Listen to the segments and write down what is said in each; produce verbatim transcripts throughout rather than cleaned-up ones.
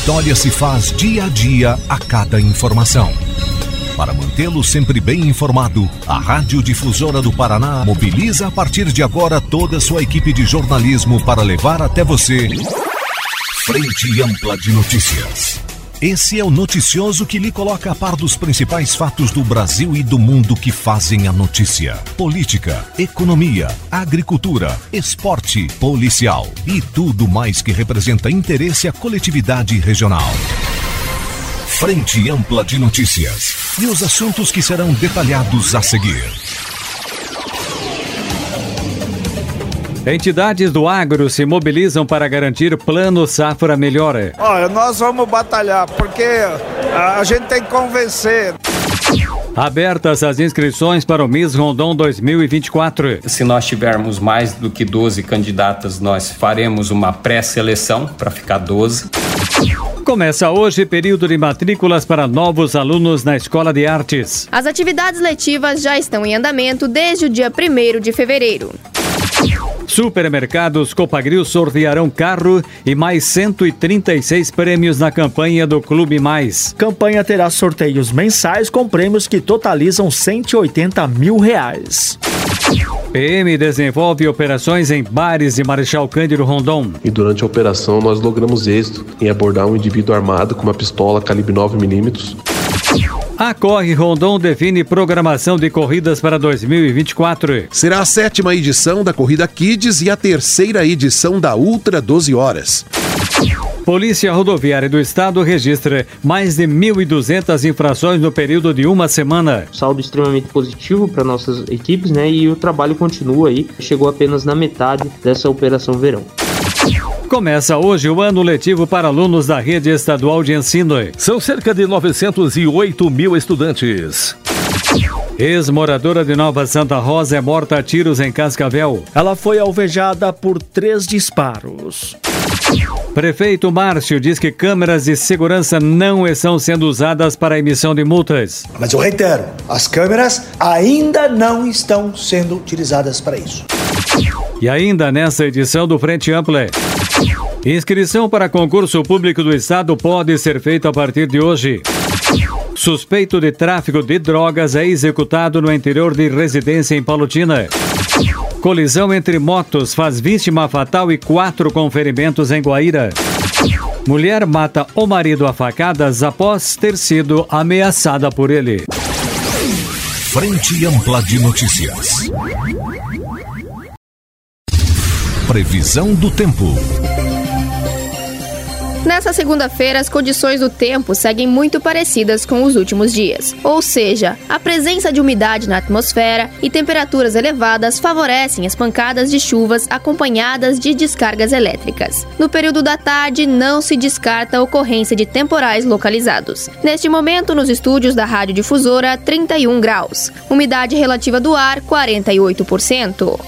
história se faz dia a dia a cada informação. Para mantê-lo sempre bem informado, a Rádio Difusora do Paraná mobiliza a partir de agora toda a sua equipe de jornalismo para levar até você Frente Ampla de Notícias. Esse é o noticioso que lhe coloca a par dos principais fatos do Brasil e do mundo que fazem a notícia. Política, economia, agricultura, esporte, policial e tudo mais que representa interesse à coletividade regional. Frente Ampla de Notícias e os assuntos que serão detalhados a seguir. Entidades do agro se mobilizam para garantir plano safra melhor. Olha, nós vamos batalhar, porque a gente tem que convencer. Abertas as inscrições para o Miss Rondon dois mil e vinte e quatro. Se nós tivermos mais do que doze candidatas, nós faremos uma pré-seleção para ficar doze. Começa hoje período de matrículas para novos alunos na Escola de Artes. As atividades letivas já estão em andamento desde o dia primeiro de fevereiro. Supermercados Copagril sortearão carro e mais cento e trinta e seis prêmios na campanha do Clube Mais. Campanha terá sorteios mensais com prêmios que totalizam cento e oitenta mil reais. P M desenvolve operações em bares de Marechal Cândido Rondon. E durante a operação nós logramos êxito em abordar um indivíduo armado com uma pistola calibre nove milímetros. A Corre Rondon define programação de corridas para dois mil e vinte e quatro. Será a sétima edição da Corrida Kids e a terceira edição da Ultra doze horas. Polícia Rodoviária do Estado registra mais de mil e duzentas infrações no período de uma semana. Saldo extremamente positivo para nossas equipes, né? E o trabalho continua aí. Chegou apenas na metade dessa operação verão. Começa hoje o ano letivo para alunos da rede estadual de ensino. São cerca de novecentos e oito mil estudantes. Ex-moradora de Nova Santa Rosa é morta a tiros em Cascavel. Ela foi alvejada por três disparos. Prefeito Márcio diz que câmeras de segurança não estão sendo usadas para a emissão de multas. Mas eu reitero, as câmeras ainda não estão sendo utilizadas para isso. E ainda nessa edição do Frente Ampla, inscrição para concurso público do Estado pode ser feita a partir de hoje. Suspeito de tráfico de drogas é executado no interior de residência em Palotina. Colisão entre motos faz vítima fatal e quatro com ferimentos em Guaíra. Mulher mata o marido a facadas após ter sido ameaçada por ele. Frente Ampla de Notícias. Previsão do tempo. Nessa segunda-feira, as condições do tempo seguem muito parecidas com os últimos dias. Ou seja, a presença de umidade na atmosfera e temperaturas elevadas favorecem as pancadas de chuvas acompanhadas de descargas elétricas. No período da tarde, não se descarta a ocorrência de temporais localizados. Neste momento, nos estúdios da Rádio Difusora, trinta e um graus. Umidade relativa do ar, quarenta e oito por cento.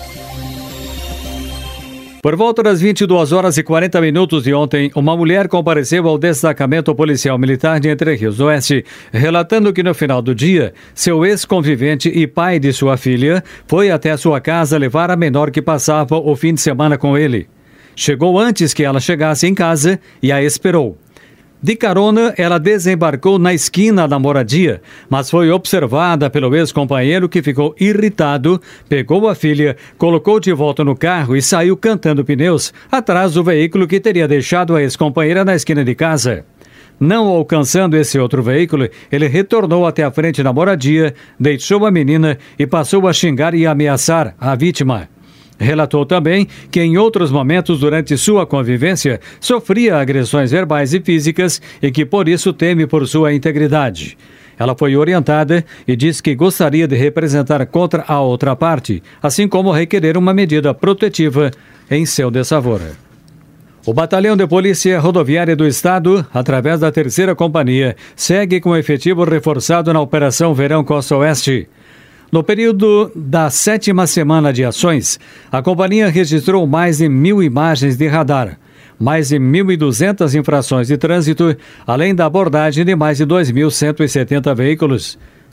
Por volta das vinte e duas horas e quarenta minutos de ontem, uma mulher compareceu ao destacamento policial militar de Entre Rios do Oeste, relatando que no final do dia, seu ex-convivente e pai de sua filha foi até sua casa levar a menor que passava o fim de semana com ele. Chegou antes que ela chegasse em casa e a esperou. De carona, ela desembarcou na esquina da moradia, mas foi observada pelo ex-companheiro que ficou irritado, pegou a filha, colocou de volta no carro e saiu cantando pneus atrás do veículo que teria deixado a ex-companheira na esquina de casa. Não alcançando esse outro veículo, ele retornou até a frente da moradia, deixou a menina e passou a xingar e ameaçar a vítima. Relatou também que em outros momentos durante sua convivência sofria agressões verbais e físicas e que por isso teme por sua integridade. Ela foi orientada e disse que gostaria de representar contra a outra parte, assim como requerer uma medida protetiva em seu desfavor. O Batalhão de Polícia Rodoviária do Estado, através da terceira companhia, segue com efetivo reforçado na Operação Verão Costa Oeste. No período da sétima semana de ações, a companhia registrou mais de mil imagens de radar, mais de mil e duzentas infrações de trânsito, além da abordagem de mais de dois mil cento e setenta veículos.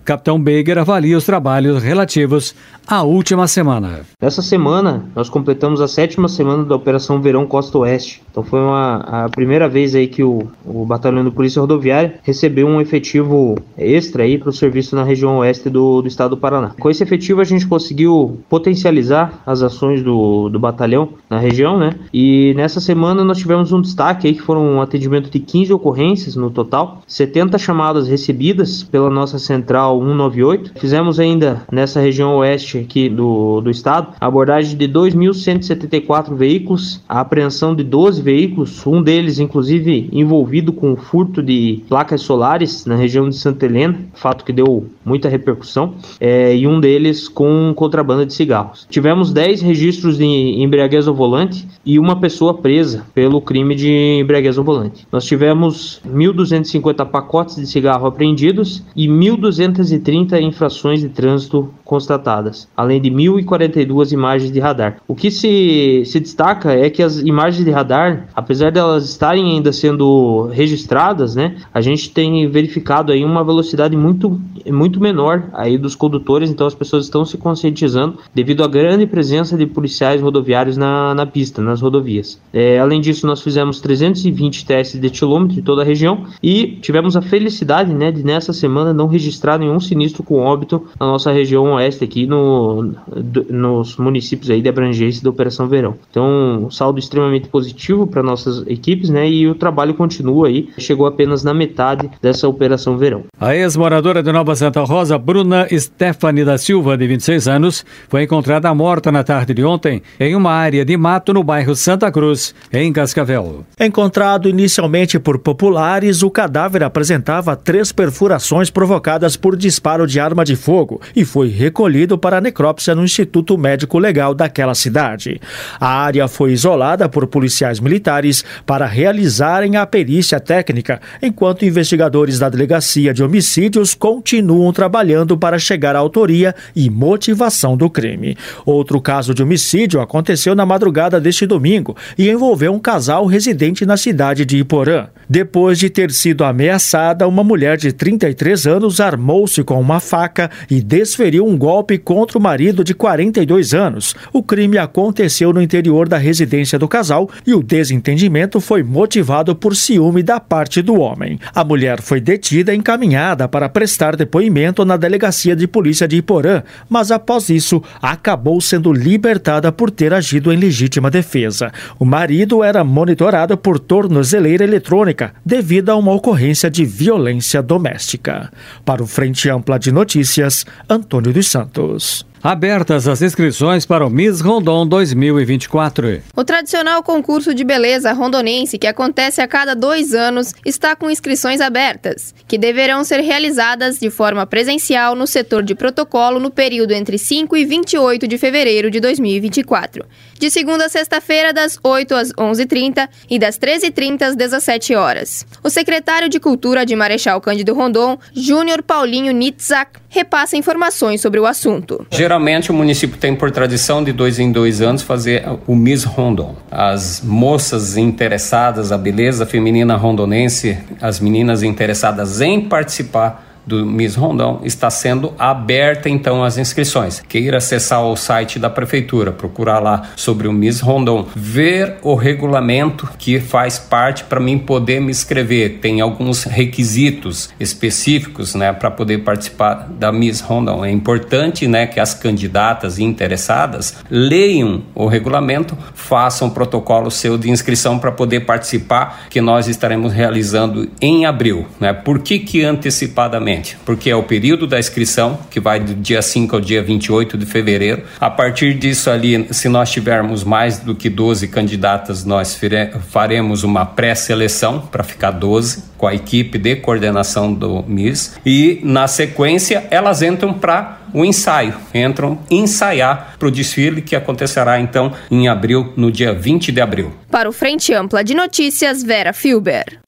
Capitão Beiger avalia os trabalhos relativos à última semana. Essa semana, nós completamos a sétima semana da Operação Verão Costa Oeste. Então foi uma, a primeira vez aí que o, o Batalhão de Polícia Rodoviária recebeu um efetivo extra aí para o serviço na região oeste do, do estado do Paraná. Com esse efetivo a gente conseguiu potencializar as ações do, do batalhão na região, né? E nessa semana nós tivemos um destaque aí que foram um atendimento de quinze ocorrências no total, setenta chamadas recebidas pela nossa central cento e noventa e oito. Fizemos ainda nessa região oeste aqui do, do estado a abordagem de dois mil cento e setenta e quatro veículos, a apreensão de doze veículos, um deles inclusive envolvido com furto de placas solares na região de Santa Helena, fato que deu muita repercussão, é, e um deles com contrabando de cigarros. Tivemos dez registros de embriaguez ao volante e uma pessoa presa pelo crime de embriaguez ao volante. Nós tivemos mil duzentos e cinquenta pacotes de cigarro apreendidos e mil duzentos e trinta infrações de trânsito constatadas, além de mil e quarenta e duas imagens de radar. O que se, se destaca é que as imagens de radar, apesar de elas estarem ainda sendo registradas, né, a gente tem verificado aí uma velocidade muito, muito menor aí dos condutores, então as pessoas estão se conscientizando devido à grande presença de policiais rodoviários na, na pista, nas rodovias. É, além disso, nós fizemos trezentos e vinte testes de etilômetro em toda a região e tivemos a felicidade, né, de nessa semana não registrar nenhum sinistro com óbito na nossa região oeste aqui no, do, nos municípios aí de abrangência da Operação Verão. Então, um saldo extremamente positivo para nossas equipes, né, e o trabalho continua aí, chegou apenas na metade dessa Operação Verão. A ex-moradora de Nova Santa Rosa, Bruna Stephanie da Silva, de vinte e seis anos, foi encontrada morta na tarde de ontem em uma área de mato no bairro Santa Cruz, em Cascavel. Encontrado inicialmente por populares, o cadáver apresentava três perfurações provocadas por disparo de arma de fogo e foi recolhido para a necrópsia no Instituto Médico Legal daquela cidade. A área foi isolada por policiais militares para realizarem a perícia técnica, enquanto investigadores da Delegacia de Homicídios continuam trabalhando para chegar à autoria e motivação do crime. Outro caso de homicídio aconteceu na madrugada deste domingo e envolveu um casal residente na cidade de Iporã. Depois de ter sido ameaçada, uma mulher de trinta e três anos armou-se com uma faca e desferiu um golpe contra o marido de quarenta e dois anos. O crime aconteceu no interior da residência do casal e o desentendimento foi motivado por ciúme da parte do homem. A mulher foi detida e encaminhada para prestar depoimento na Delegacia de Polícia de Iporã, mas após isso acabou sendo libertada por ter agido em legítima defesa. O marido era monitorado por tornozeleira eletrônica devido a uma ocorrência de violência doméstica. Para o Frente Ampla de Notícias, Antônio dos Santos. Abertas as inscrições para o Miss Rondon dois mil e vinte e quatro. O tradicional concurso de beleza rondonense, que acontece a cada dois anos, está com inscrições abertas, que deverão ser realizadas de forma presencial no setor de protocolo no período entre cinco e vinte e oito de fevereiro de dois mil e vinte e quatro, de segunda a sexta-feira, das oito às onze e trinta e das treze e trinta às dezessete horas. O secretário de Cultura de Marechal Cândido Rondon, Júnior Paulinho Nitzak, repassa informações sobre o assunto. Geralmente o município tem por tradição de dois em dois anos fazer o Miss Rondon. As moças interessadas, a beleza feminina rondonense, as meninas interessadas em participar do Miss Rondon, está sendo aberta então as inscrições. Queira acessar o site da prefeitura, procurar lá sobre o Miss Rondon, ver o regulamento que faz parte para mim poder me inscrever. Tem alguns requisitos específicos, né, para poder participar da Miss Rondon. É importante, né, que as candidatas interessadas leiam o regulamento, façam o protocolo seu de inscrição para poder participar, que nós estaremos realizando em abril, né? Por que que antecipadamente? Porque é o período da inscrição, que vai do dia cinco ao dia vinte e oito de fevereiro. A partir disso ali, se nós tivermos mais do que doze candidatas, nós faremos uma pré-seleção para ficar doze, com a equipe de coordenação do Miss. E, na sequência, elas entram para o ensaio, entram ensaiar para o desfile que acontecerá, então, em abril, no dia vinte de abril. Para o Frente Ampla de Notícias, Vera Filber.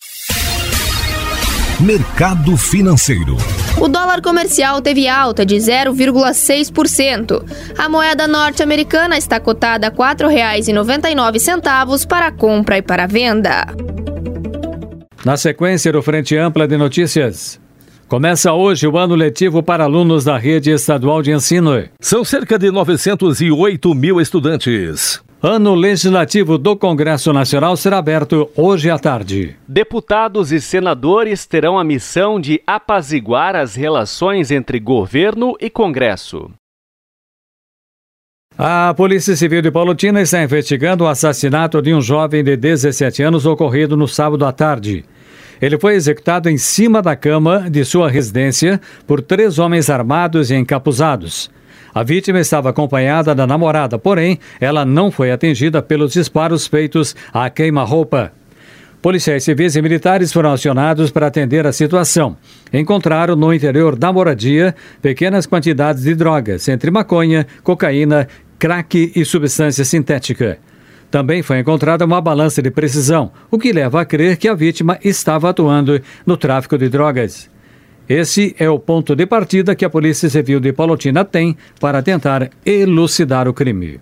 Mercado financeiro. O dólar comercial teve alta de zero vírgula seis por cento. A moeda norte-americana está cotada a quatro reais e noventa e nove centavos para compra e para venda. Na sequência do Frente Ampla de Notícias, Começa hoje o ano letivo para alunos da rede estadual de ensino. São cerca de novecentos e oito mil estudantes. Ano legislativo do Congresso Nacional será aberto hoje à tarde. Deputados e senadores terão a missão de apaziguar as relações entre governo e Congresso. A Polícia Civil de Palotina está investigando o assassinato de um jovem de dezessete anos ocorrido no sábado à tarde. Ele foi executado em cima da cama de sua residência por três homens armados e encapuzados. A vítima estava acompanhada da namorada, porém, ela não foi atingida pelos disparos feitos à queima-roupa. Policiais civis e militares foram acionados para atender a situação. Encontraram no interior da moradia pequenas quantidades de drogas, entre maconha, cocaína, crack e substância sintética. Também foi encontrada uma balança de precisão, o que leva a crer que a vítima estava atuando no tráfico de drogas. Esse é o ponto de partida que a Polícia Civil de Palotina tem para tentar elucidar o crime.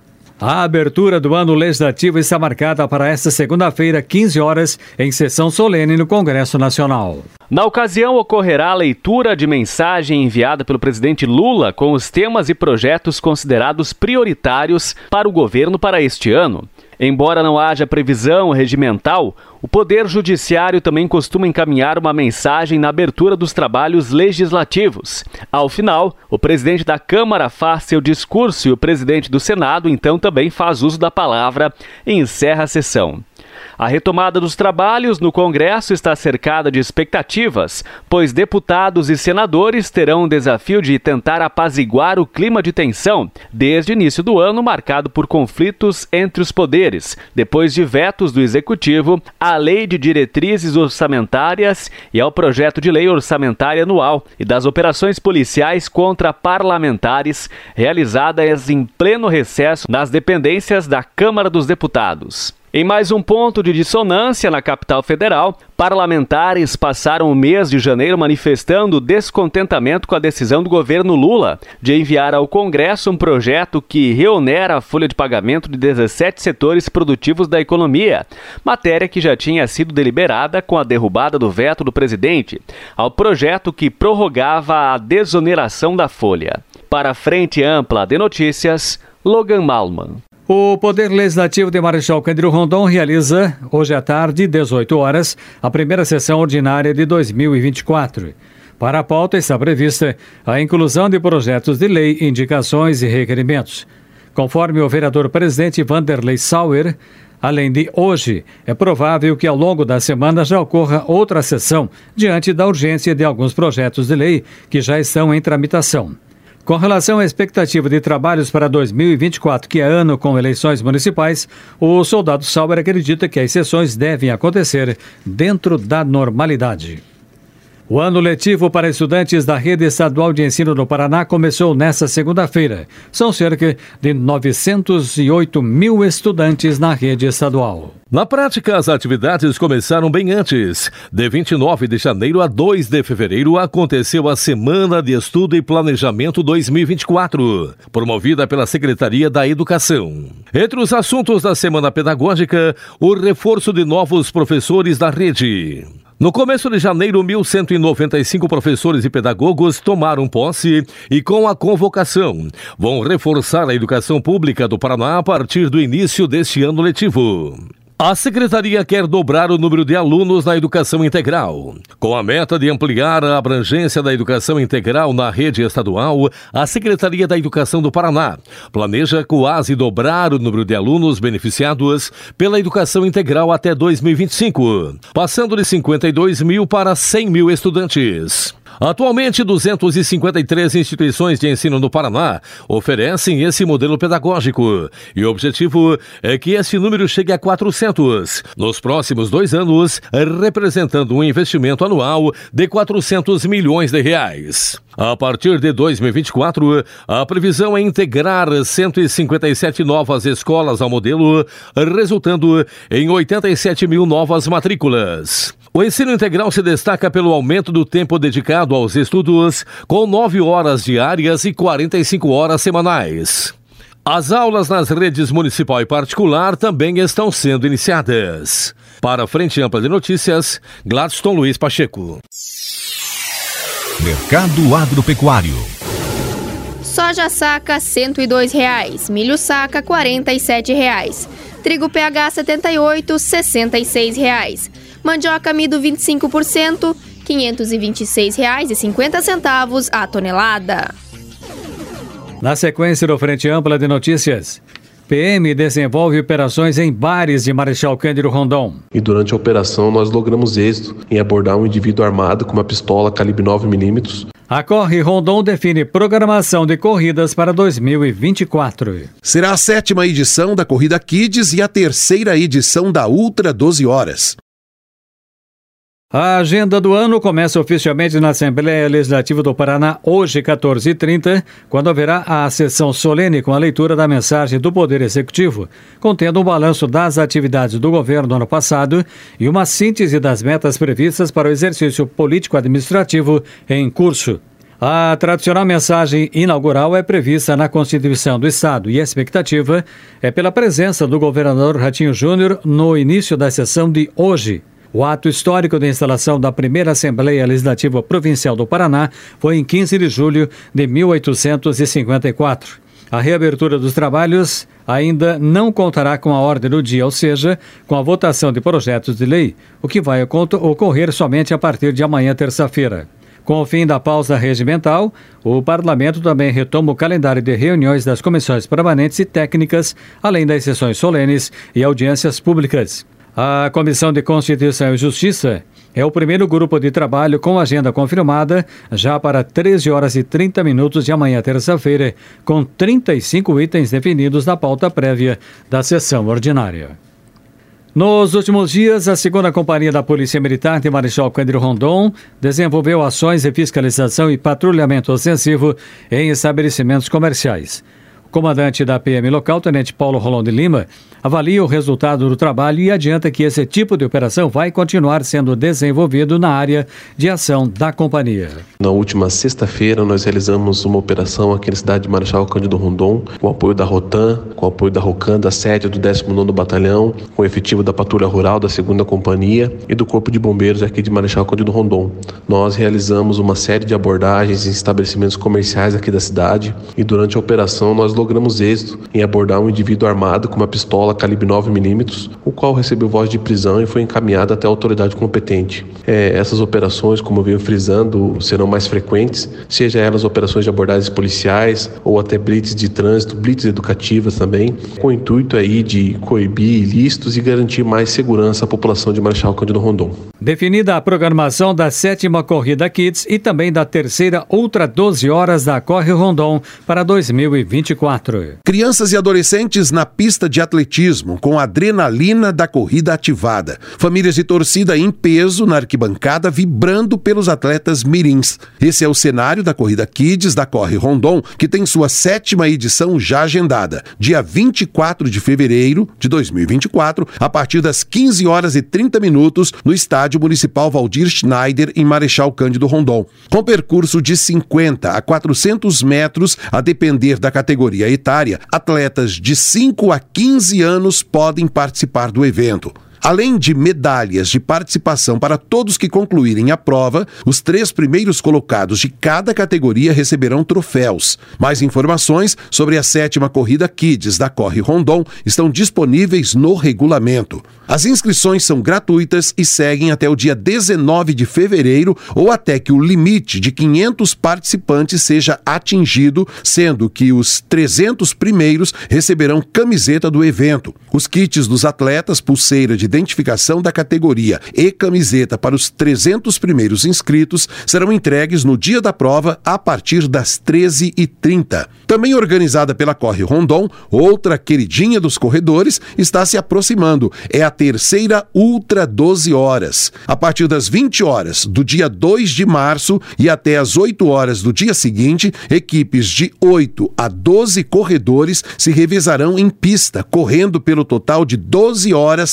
A abertura do ano legislativo está marcada para esta segunda-feira, quinze horas, em sessão solene no Congresso Nacional. Na ocasião, ocorrerá a leitura de mensagem enviada pelo presidente Lula com os temas e projetos considerados prioritários para o governo para este ano. Embora não haja previsão regimental, o Poder Judiciário também costuma encaminhar uma mensagem na abertura dos trabalhos legislativos. Ao final, o presidente da Câmara faz seu discurso e o presidente do Senado, então, também faz uso da palavra e encerra a sessão. A retomada dos trabalhos no Congresso está cercada de expectativas, pois deputados e senadores terão o desafio de tentar apaziguar o clima de tensão desde o início do ano, marcado por conflitos entre os poderes, depois de vetos do Executivo à Lei de Diretrizes Orçamentárias e ao Projeto de Lei Orçamentária Anual e das operações policiais contra parlamentares realizadas em pleno recesso nas dependências da Câmara dos Deputados. Em mais um ponto de dissonância na capital federal, parlamentares passaram o mês de janeiro manifestando descontentamento com a decisão do governo Lula de enviar ao Congresso um projeto que reonera a folha de pagamento de dezessete setores produtivos da economia, matéria que já tinha sido deliberada com a derrubada do veto do presidente ao projeto que prorrogava a desoneração da folha. Para a Frente Ampla de Notícias, Logan Malman. O Poder Legislativo de Marechal Cândido Rondon realiza, hoje à tarde, dezoito horas, a primeira sessão ordinária de dois mil e vinte e quatro. Para a pauta está prevista a inclusão de projetos de lei, indicações e requerimentos. Conforme o vereador-presidente Vanderlei Sauer, além de hoje, é provável que ao longo da semana já ocorra outra sessão, diante da urgência de alguns projetos de lei que já estão em tramitação. Com relação à expectativa de trabalhos para dois mil e vinte e quatro, que é ano com eleições municipais, o soldado Sauer acredita que as sessões devem acontecer dentro da normalidade. O ano letivo para estudantes da Rede Estadual de Ensino do Paraná começou nesta segunda-feira. São cerca de novecentos e oito mil estudantes na rede estadual. Na prática, as atividades começaram bem antes. De vinte e nove de janeiro a dois de fevereiro aconteceu a Semana de Estudo e Planejamento dois mil e vinte e quatro, promovida pela Secretaria da Educação. Entre os assuntos da Semana Pedagógica, o reforço de novos professores da rede. No começo de janeiro, mil cento e noventa e cinco professores e pedagogos tomaram posse e, com a convocação, vão reforçar a educação pública do Paraná a partir do início deste ano letivo. A Secretaria quer dobrar o número de alunos na educação integral. Com a meta de ampliar a abrangência da educação integral na rede estadual, a Secretaria da Educação do Paraná planeja quase dobrar o número de alunos beneficiados pela educação integral até dois mil e vinte e cinco, passando de cinquenta e dois mil para cem mil estudantes. Atualmente, duzentas e cinquenta e três instituições de ensino no Paraná oferecem esse modelo pedagógico e o objetivo é que esse número chegue a quatrocentos nos próximos dois anos, representando um investimento anual de quatrocentos milhões de reais. A partir de dois mil e vinte e quatro, a previsão é integrar cento e cinquenta e sete novas escolas ao modelo, resultando em oitenta e sete mil novas matrículas. O ensino integral se destaca pelo aumento do tempo dedicado aos estudos, com nove horas diárias e quarenta e cinco horas semanais. As aulas nas redes municipal e particular também estão sendo iniciadas. Para a Frente Ampla de Notícias, Gladstone Luiz Pacheco. Mercado Agropecuário. Soja saca cento e dois reais, milho saca quarenta e sete reais, trigo P H setenta e oito, sessenta e seis reais, mandioca amido vinte e cinco por cento, quinhentos e vinte e seis reais e cinquenta centavos a tonelada. Na sequência do Frente Ampla de Notícias, P M desenvolve operações em bares de Marechal Cândido Rondon. E durante a operação nós logramos êxito em abordar um indivíduo armado com uma pistola calibre nove milímetros. A Corre Rondon define programação de corridas para dois mil e vinte e quatro. Será a sétima edição da Corrida Kids e a terceira edição da Ultra doze horas. A agenda do ano começa oficialmente na Assembleia Legislativa do Paraná hoje, quatorze e trinta, quando haverá a sessão solene com a leitura da mensagem do Poder Executivo, contendo um balanço das atividades do governo ano passado e uma síntese das metas previstas para o exercício político-administrativo em curso. A tradicional mensagem inaugural é prevista na Constituição do Estado e a expectativa é pela presença do governador Ratinho Júnior no início da sessão de hoje. O ato histórico de instalação da primeira Assembleia Legislativa Provincial do Paraná foi em quinze de julho de mil oitocentos e cinquenta e quatro. A reabertura dos trabalhos ainda não contará com a ordem do dia, ou seja, com a votação de projetos de lei, o que vai ocorrer somente a partir de amanhã, terça-feira. Com o fim da pausa regimental, o Parlamento também retoma o calendário de reuniões das comissões permanentes e técnicas, além das sessões solenes e audiências públicas. A Comissão de Constituição e Justiça é o primeiro grupo de trabalho com agenda confirmada já para treze horas e trinta minutos de amanhã, terça-feira, com trinta e cinco itens definidos na pauta prévia da sessão ordinária. Nos últimos dias, a segunda Companhia da Polícia Militar de Marechal Cândido Rondon desenvolveu ações de fiscalização e patrulhamento ostensivo em estabelecimentos comerciais. O comandante da P M local, Tenente Paulo Rolão de Lima, avalia o resultado do trabalho e adianta que esse tipo de operação vai continuar sendo desenvolvido na área de ação da companhia. Na última sexta-feira, nós realizamos uma operação aqui na cidade de Marechal Cândido Rondon, com o apoio da Rotan, com o apoio da Rocan, da sede do décimo nono Batalhão, com o efetivo da Patrulha Rural da segunda Companhia e do Corpo de Bombeiros aqui de Marechal Cândido Rondon. Nós realizamos uma série de abordagens em estabelecimentos comerciais aqui da cidade e durante a operação nós logramos êxito em abordar um indivíduo armado com uma pistola calibre nove milímetros, o qual recebeu voz de prisão e foi encaminhado até a autoridade competente. É, essas operações, como eu venho frisando, serão mais frequentes, seja elas operações de abordagens policiais ou até blitz de trânsito, blitz educativas também, com o intuito aí de coibir ilícitos e garantir mais segurança à população de Marechal Cândido Rondon. Definida a programação da sétima Corrida Kids e também da terceira Ultra doze horas da Corre Rondon para dois mil e vinte e quatro. Crianças e adolescentes na pista de atletismo com a adrenalina da corrida ativada. Famílias de torcida em peso na arquibancada vibrando pelos atletas mirins. Esse é o cenário da Corrida Kids da Corre Rondon, que tem sua sétima edição já agendada, dia vinte e quatro de fevereiro de dois mil e vinte e quatro, a partir das quinze horas e trinta minutos no Estádio Municipal Valdir Schneider, em Marechal Cândido Rondon. Com percurso de cinquenta a quatrocentos metros, a depender da categoria etária, atletas de cinco a quinze anos podem participar do evento. Além de medalhas de participação para todos que concluírem a prova, os três primeiros colocados de cada categoria receberão troféus. Mais informações sobre a sétima Corrida Kids da Corre Rondon estão disponíveis no regulamento. As inscrições são gratuitas e seguem até o dia dezenove de fevereiro ou até que o limite de quinhentos participantes seja atingido, sendo que os trezentos primeiros receberão camiseta do evento. Os kits dos atletas, pulseira de identificação da categoria e camiseta para os trezentos primeiros inscritos serão entregues no dia da prova a partir das treze e trinta. Também organizada pela Corre Rondon, outra queridinha dos corredores está se aproximando. É a terceira Ultra doze horas. A partir das vinte horas do dia dois de março e até as oito horas do dia seguinte, equipes de oito a doze corredores se revezarão em pista, correndo pelo total de doze horas sem intervalo.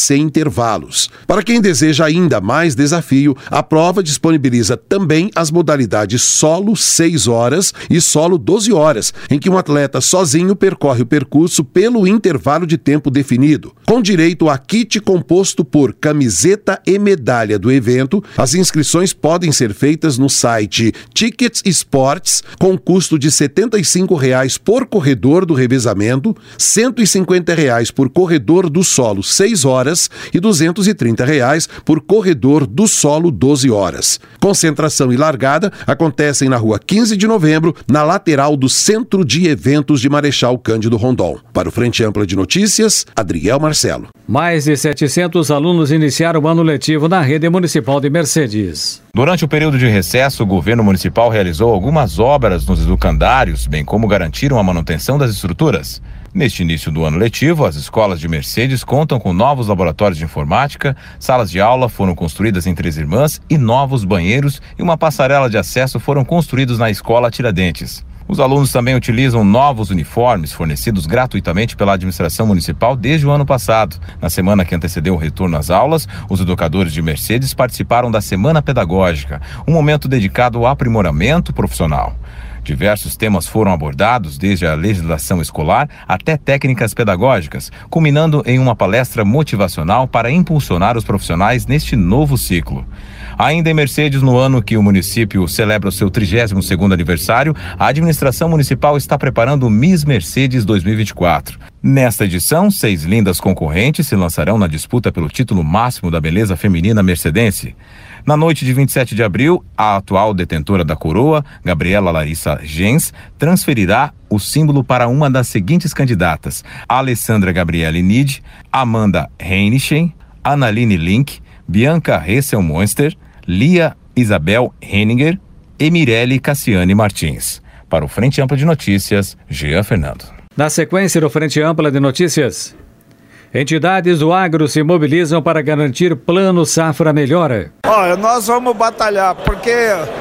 intervalos. Para quem deseja ainda mais desafio, a prova disponibiliza também as modalidades solo seis horas e solo doze horas, em que um atleta sozinho percorre o percurso pelo intervalo de tempo definido. Com direito a kit composto por camiseta e medalha do evento, as inscrições podem ser feitas no site Tickets Sports, com custo de setenta e cinco reais por corredor do revezamento, cento e cinquenta reais por corredor do solo seis horas e duzentos e trinta reais por corredor do solo doze horas. Concentração e largada acontecem na rua quinze de novembro, na lateral do Centro de Eventos de Marechal Cândido Rondon. Para o Frente Ampla de Notícias, Adriel Marcelo. Mais de setecentos alunos iniciaram o ano letivo na rede municipal de Mercedes. Durante o período de recesso, o governo municipal realizou algumas obras nos educandários, bem como garantiram a manutenção das estruturas. Neste início do ano letivo, as escolas de Mercedes contam com novos laboratórios de informática, salas de aula foram construídas em Três Irmãs e novos banheiros e uma passarela de acesso foram construídos na escola Tiradentes. Os alunos também utilizam novos uniformes fornecidos gratuitamente pela administração municipal desde o ano passado. Na semana que antecedeu o retorno às aulas, os educadores de Mercedes participaram da Semana Pedagógica, um momento dedicado ao aprimoramento profissional. Diversos temas foram abordados, desde a legislação escolar até técnicas pedagógicas, culminando em uma palestra motivacional para impulsionar os profissionais neste novo ciclo. Ainda em Mercedes, no ano que o município celebra o seu trigésimo segundo aniversário, a administração municipal está preparando o Miss Mercedes dois mil e vinte e quatro. Nesta edição, seis lindas concorrentes se lançarão na disputa pelo título máximo da beleza feminina mercedense. Na noite de vinte e sete de abril, a atual detentora da coroa, Gabriela Larissa Gens, transferirá o símbolo para uma das seguintes candidatas: Alessandra Gabriele Nid, Amanda Heinichen, Analine Link, Bianca Hessel-Monster, Lia Isabel Henninger e Mirelle Cassiane Martins. Para o Frente Ampla de Notícias, Jean Fernando. Na sequência do Frente Ampla de Notícias, entidades do agro se mobilizam para garantir plano safra melhora. Olha, nós vamos batalhar, porque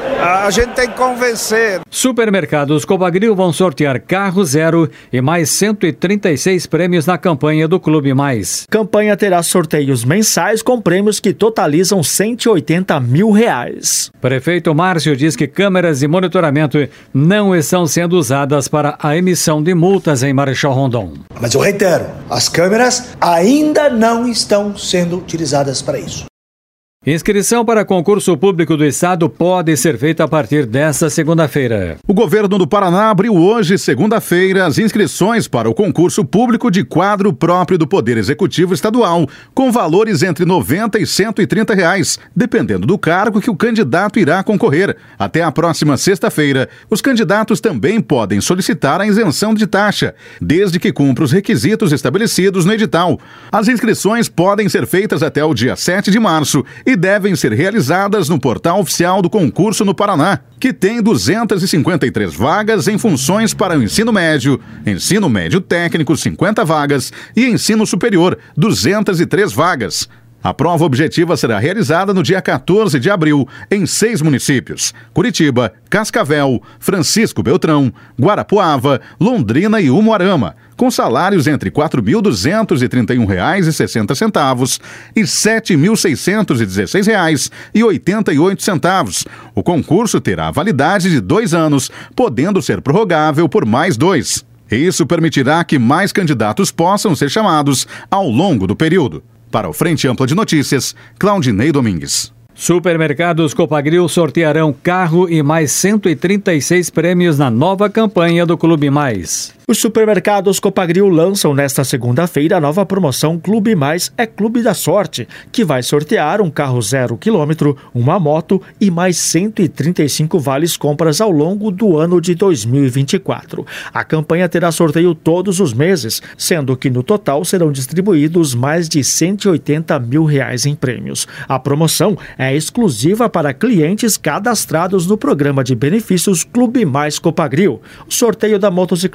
a gente tem que convencer. Supermercados Copagril vão sortear carro zero e mais cento e trinta e seis prêmios na campanha do Clube Mais. Campanha terá sorteios mensais com prêmios que totalizam cento e oitenta mil reais. Prefeito Márcio diz que câmeras de monitoramento não estão sendo usadas para a emissão de multas em Marechal Rondon. Mas eu reitero, as câmeras ainda não estão sendo utilizadas para isso. Inscrição para concurso público do Estado pode ser feita a partir desta segunda-feira. O governo do Paraná abriu hoje, segunda-feira, as inscrições para o concurso público de quadro próprio do Poder Executivo Estadual, com valores entre noventa e cento e trinta reais, dependendo do cargo que o candidato irá concorrer. Até a próxima sexta-feira, os candidatos também podem solicitar a isenção de taxa, desde que cumpra os requisitos estabelecidos no edital. As inscrições podem ser feitas até o dia sete de março e devem ser realizadas no portal oficial do concurso no Paraná, que tem duzentas e cinquenta e três vagas em funções para o ensino médio, ensino médio técnico, cinquenta vagas e ensino superior, duzentas e três vagas. A prova objetiva será realizada no dia quatorze de abril, em seis municípios: Curitiba, Cascavel, Francisco Beltrão, Guarapuava, Londrina e Umuarama, com salários entre quatro mil duzentos e trinta e um reais e sessenta centavos e sete mil seiscentos e dezesseis reais e oitenta e oito centavos. O concurso terá validade de dois anos, podendo ser prorrogável por mais dois. Isso permitirá que mais candidatos possam ser chamados ao longo do período. Para o Frente Ampla de Notícias, Claudinei Domingues. Supermercados Copagril sortearão carro e mais cento e trinta e seis prêmios na nova campanha do Clube Mais. Os supermercados Copagril lançam nesta segunda-feira a nova promoção Clube Mais é Clube da Sorte, que vai sortear um carro zero quilômetro, uma moto e mais cento e trinta e cinco vales compras ao longo do ano de dois mil e vinte e quatro. A campanha terá sorteio todos os meses, sendo que no total serão distribuídos mais de cento e oitenta mil reais em prêmios. A promoção é exclusiva para clientes cadastrados no programa de benefícios Clube Mais Copagril. O sorteio da motocicleta Honda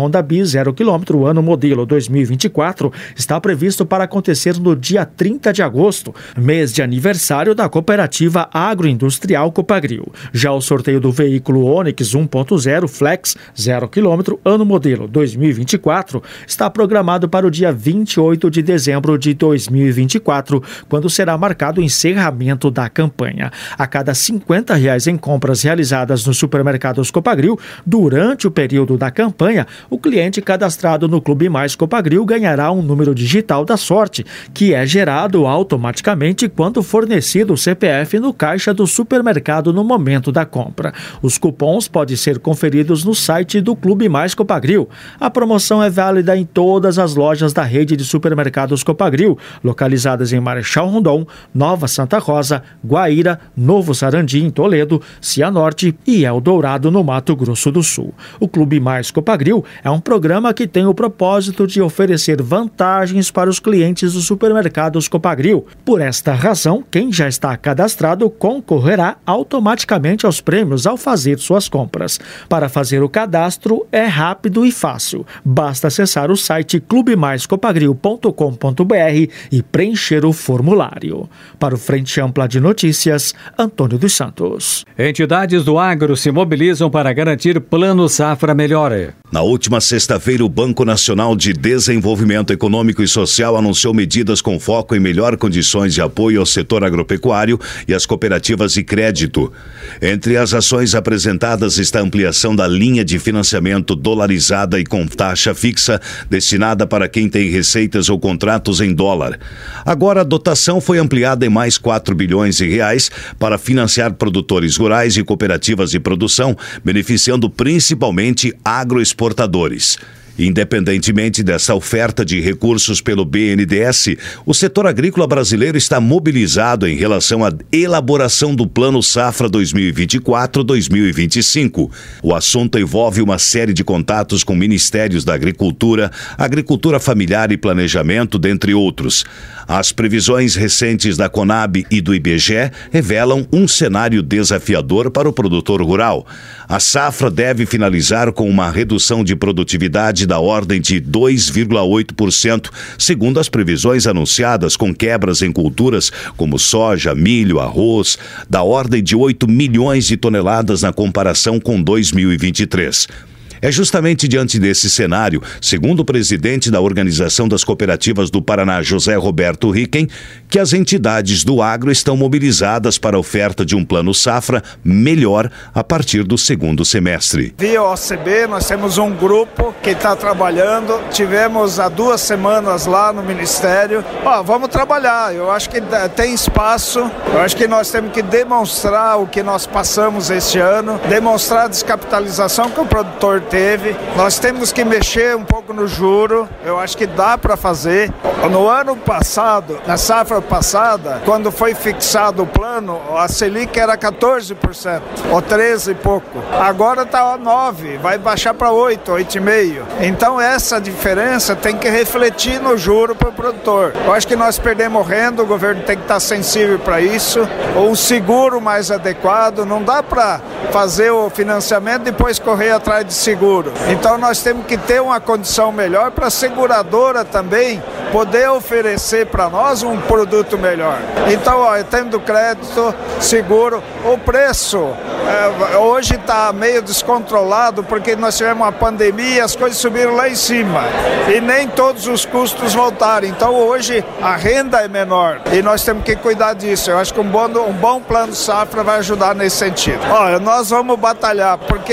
Honda Bis zero quilômetro, ano modelo dois mil e vinte e quatro, está previsto para acontecer no dia trinta de agosto, mês de aniversário da cooperativa agroindustrial Copagril. Já o sorteio do veículo Onix um ponto zero Flex zero quilômetro, ano modelo dois mil e vinte e quatro, está programado para o dia vinte e oito de dezembro de dois mil e vinte e quatro, quando será marcado o encerramento da campanha. A cada cinquenta reais em compras realizadas nos supermercados Copagril, durante o período da campanha, o cliente cadastrado no Clube Mais Copagril ganhará um número digital da sorte, que é gerado automaticamente quando fornecido o C P F no caixa do supermercado no momento da compra. Os cupons podem ser conferidos no site do Clube Mais Copagril. A promoção é válida em todas as lojas da rede de supermercados Copagril, localizadas em Marechal Rondon, Nova Santa Rosa, Guaíra, Novo Sarandi, em Toledo, Cianorte e Eldorado, no Mato Grosso do Sul. O Clube Mais Copagril é um programa que tem o propósito de oferecer vantagens para os clientes dos supermercados Copagril. Por esta razão, quem já está cadastrado concorrerá automaticamente aos prêmios ao fazer suas compras. Para fazer o cadastro é rápido e fácil. Basta acessar o site clube mais copagril ponto com ponto br e preencher o formulário. Para o Frente Ampla de Notícias, Antônio dos Santos. Entidades do agro se mobilizam para garantir Plano Safra Melhor. Na última sexta-feira, o Banco Nacional de Desenvolvimento Econômico e Social anunciou medidas com foco em melhor condições de apoio ao setor agropecuário e às cooperativas de crédito. Entre as ações apresentadas está a ampliação da linha de financiamento dolarizada e com taxa fixa, destinada para quem tem receitas ou contratos em dólar. Agora, a dotação foi ampliada em mais quatro bilhões de reais para financiar produtores rurais e cooperativas de produção, beneficiando principalmente agroexportadores. Independentemente dessa oferta de recursos pelo B N D E S, o setor agrícola brasileiro está mobilizado em relação à elaboração do Plano Safra dois mil e vinte e quatro a dois mil e vinte e cinco. O assunto envolve uma série de contatos com ministérios da Agricultura, Agricultura Familiar e Planejamento, dentre outros. As previsões recentes da Conab e do I B G E revelam um cenário desafiador para o produtor rural. A safra deve finalizar com uma redução de produtividade da ordem de dois vírgula oito por cento, segundo as previsões anunciadas, com quebras em culturas como soja, milho, arroz, da ordem de oito milhões de toneladas na comparação com dois mil e vinte e três. É justamente diante desse cenário, segundo o presidente da Organização das Cooperativas do Paraná, José Roberto Ricken, que as entidades do agro estão mobilizadas para a oferta de um plano safra melhor a partir do segundo semestre. Via O C B, nós temos um grupo que está trabalhando, tivemos há duas semanas lá no Ministério. Ó, vamos trabalhar, eu acho que tem espaço, eu acho que nós temos que demonstrar o que nós passamos este ano, demonstrar a descapitalização que o produtor teve. Nós temos que mexer um pouco no juro, eu acho que dá para fazer. No ano passado, na safra passada, quando foi fixado o plano, a Selic era quatorze por cento, ou treze e pouco. Agora está nove, vai baixar para oito, oito vírgula cinco. Então essa diferença tem que refletir no juro para o produtor. Eu acho que nós perdemos renda, o governo tem que estar sensível para isso, ou um seguro mais adequado. Não dá para fazer o financiamento e depois correr atrás de seguro. Então nós temos que ter uma condição melhor para a seguradora também poder oferecer para nós um produto melhor. Então, ó, tendo crédito, seguro, o preço é, hoje está meio descontrolado porque nós tivemos uma pandemia e as coisas subiram lá em cima e nem todos os custos voltaram. Então hoje a renda é menor e nós temos que cuidar disso. Eu acho que um bom, um bom plano safra vai ajudar nesse sentido. Olha, nós vamos batalhar porque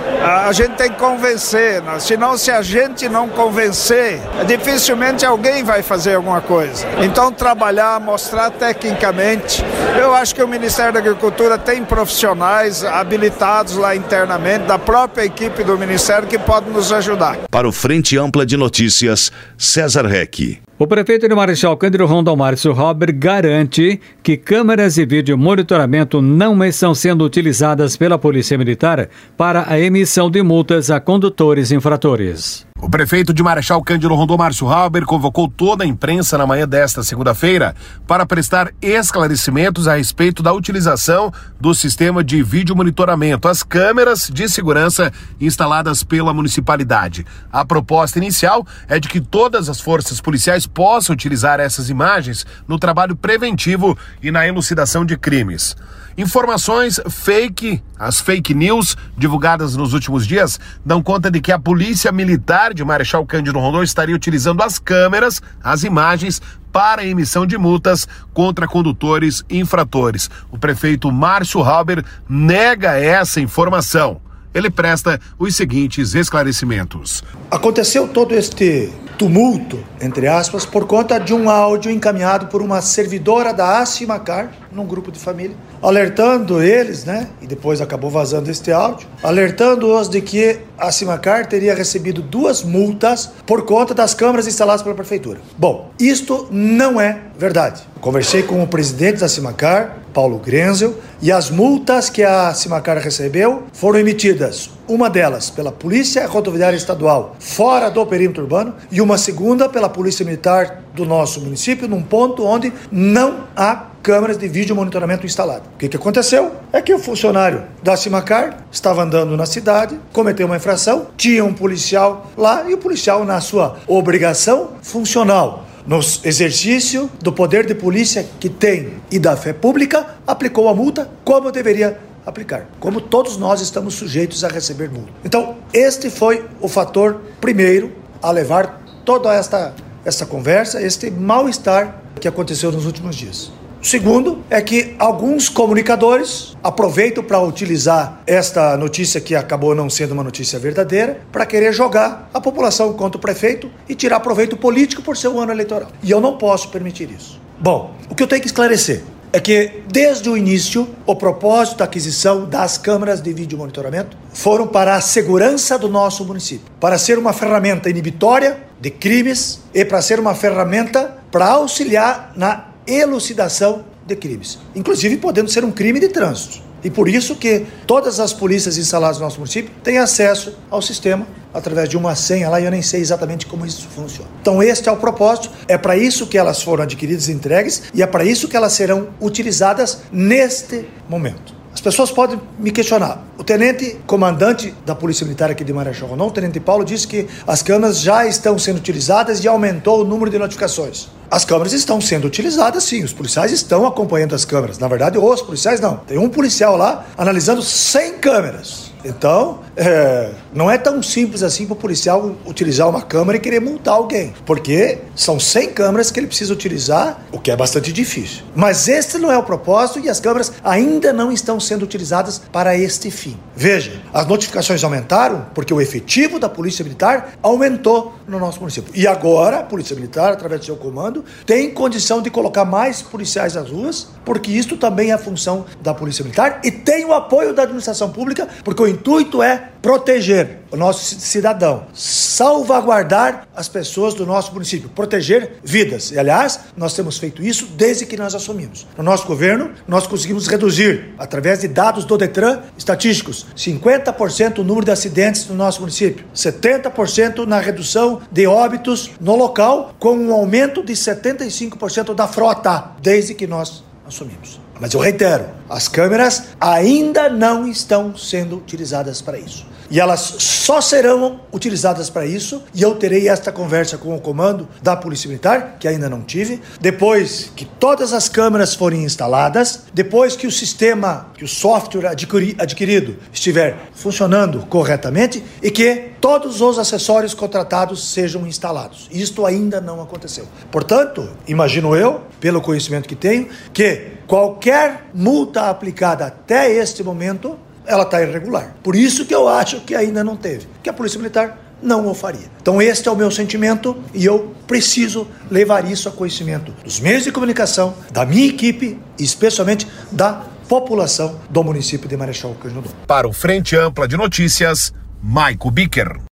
a gente tem que convencer, senão se a gente não convencer, dificilmente alguém vai fazer alguma coisa. Então trabalhar, mostrar tecnicamente. Eu acho que o Ministério da Agricultura tem profissionais habilitados lá internamente, da própria equipe do Ministério, que podem nos ajudar. Para o Frente Ampla de Notícias, César Reck. O prefeito de Marechal Cândido Rondon, Márcio Robert, garante que câmeras de vídeo monitoramento não estão sendo utilizadas pela Polícia Militar para a emissão de multas a condutores infratores. O prefeito de Marechal Cândido Rondon, Márcio Halber, convocou toda a imprensa na manhã desta segunda-feira para prestar esclarecimentos a respeito da utilização do sistema de vídeo monitoramento, as câmeras de segurança instaladas pela municipalidade. A proposta inicial é de que todas as forças policiais possam utilizar essas imagens no trabalho preventivo e na elucidação de crimes. Informações fake, as fake news divulgadas nos últimos dias, dão conta de que a Polícia Militar de Marechal Cândido Rondon estaria utilizando as câmeras, as imagens, para a emissão de multas contra condutores infratores. O prefeito Márcio Halber nega essa informação. Ele presta os seguintes esclarecimentos. Aconteceu todo este tumulto, entre aspas, por conta de um áudio encaminhado por uma servidora da Acimacar, num grupo de família, alertando eles, né, e depois acabou vazando este áudio, alertando-os de que a Acimacar teria recebido duas multas por conta das câmeras instaladas pela prefeitura. Bom, isto não é verdade. Conversei com o presidente da Acimacar, Paulo Grenzel, e as multas que a Acimacar recebeu foram emitidas, uma delas pela Polícia Rodoviária Estadual fora do perímetro urbano e uma segunda pela Polícia Militar do nosso município, num ponto onde não há câmeras de vídeo monitoramento instalado. O que, que aconteceu? É que o funcionário da Acimacar estava andando na cidade, cometeu uma infração, tinha um policial lá e o policial, na sua obrigação funcional, no exercício do poder de polícia que tem e da fé pública, aplicou a multa como deveria aplicar, como todos nós estamos sujeitos a receber multa. Então, este foi o fator primeiro a levar toda esta, esta conversa, este mal-estar que aconteceu nos últimos dias. O segundo é que alguns comunicadores aproveitam para utilizar esta notícia, que acabou não sendo uma notícia verdadeira, para querer jogar a população contra o prefeito e tirar proveito político por ser um ano eleitoral. E eu não posso permitir isso. Bom, o que eu tenho que esclarecer é que, desde o início, o propósito da aquisição das câmeras de vídeo monitoramento foram para a segurança do nosso município, para ser uma ferramenta inibitória de crimes e para ser uma ferramenta para auxiliar na elucidação de crimes, inclusive podendo ser um crime de trânsito. E por isso que todas as polícias instaladas no nosso município têm acesso ao sistema através de uma senha lá, e eu nem sei exatamente como isso funciona. Então este é o propósito, é para isso que elas foram adquiridas e entregues e é para isso que elas serão utilizadas neste momento. As pessoas podem me questionar. O tenente comandante da Polícia Militar aqui de Marechal Rondon, o tenente Paulo, disse que as câmeras já estão sendo utilizadas e aumentou o número de notificações. As câmeras estão sendo utilizadas, sim. Os policiais estão acompanhando as câmeras. Na verdade, os policiais não. Tem um policial lá analisando cem câmeras. Então, é, não é tão simples assim para o policial utilizar uma câmera e querer multar alguém, porque são cem câmeras que ele precisa utilizar, o que é bastante difícil. Mas este não é o propósito e as câmeras ainda não estão sendo utilizadas para este fim. Veja, as notificações aumentaram porque o efetivo da Polícia Militar aumentou no nosso município. E agora a Polícia Militar, através do seu comando, tem condição de colocar mais policiais nas ruas, porque isto também é a função da Polícia Militar e tem o apoio da administração pública, porque o intuito é proteger o nosso cidadão, salvaguardar as pessoas do nosso município, proteger vidas. E, aliás, nós temos feito isso desde que nós assumimos. No nosso governo, nós conseguimos reduzir, através de dados do Detran estatísticos, cinquenta por cento o número de acidentes no nosso município, setenta por cento na redução de óbitos no local, com um aumento de setenta e cinco por cento da frota, desde que nós assumimos. Mas eu reitero, as câmeras ainda não estão sendo utilizadas para isso. E elas só serão utilizadas para isso, e eu terei esta conversa com o comando da Polícia Militar, que ainda não tive, depois que todas as câmeras forem instaladas, depois que o sistema, que o software adquiri, adquirido estiver funcionando corretamente e que todos os acessórios contratados sejam instalados. Isto ainda não aconteceu. Portanto, imagino eu, pelo conhecimento que tenho, que qualquer multa aplicada até este momento, ela está irregular. Por isso que eu acho que ainda não teve, que a Polícia Militar não o faria. Então este é o meu sentimento e eu preciso levar isso a conhecimento dos meios de comunicação, da minha equipe e especialmente da população do município de Marechal Cândido Rondon. Para o Frente Ampla de Notícias, Maico Bicker.